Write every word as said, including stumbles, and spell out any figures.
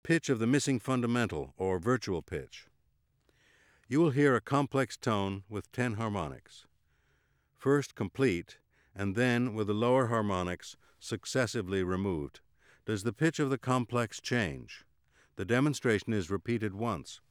pitch of the missing fundamental or virtual pitch. You will hear a complex tone with ten harmonics. First complete, and then with the lower harmonics successively removed. Does the pitch of the complex change? The demonstration is repeated once.